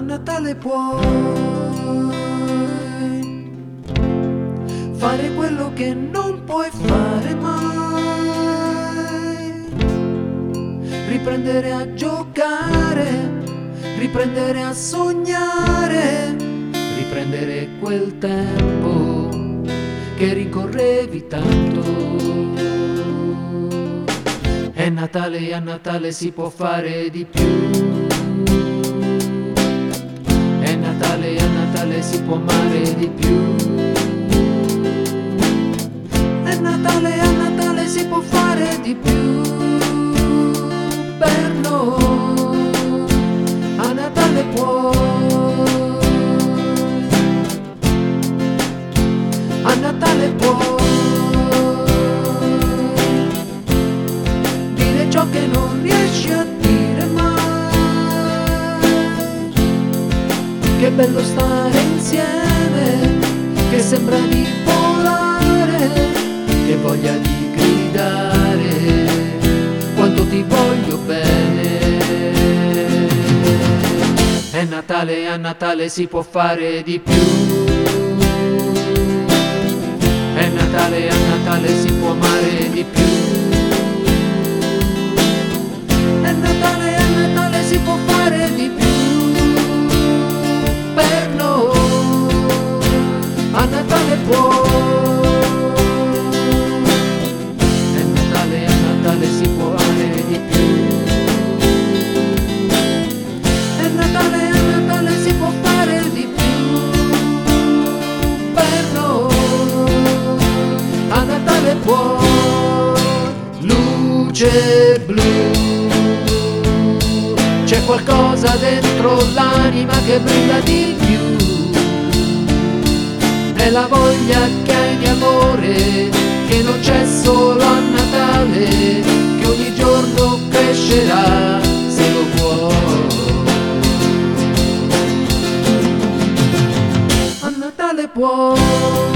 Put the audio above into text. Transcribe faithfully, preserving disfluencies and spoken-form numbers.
Natale puoi fare quello che non puoi fare mai, riprendere a giocare, riprendere a sognare, riprendere quel tempo che ricorrevi tanto. È Natale e a Natale si può fare di più. È Natale e a Natale si può amare di più. È Natale e a Natale si può fare di più per noi. A Natale puoi, a Natale puoi dire ciò che non riesci a dire mai. Che bello stare insieme, che sembra di volare, che voglia di gridare quanto ti voglio bene. È Natale e a Natale si può fare di più. È Natale e a Natale si può amare di più. È Natale e a Natale si può fare di più per noi. A Natale puoi, è Natale e a Natale si può amare di più. È Natale e a Natale si può fare di più per noi. A Natale puoi. Luce blu, c'è qualcosa dentro l'anima che brilla di più. È la voglia che hai di amore, che non c'è solo a Natale, che ogni giorno crescerà se lo vuoi. A Natale puoi.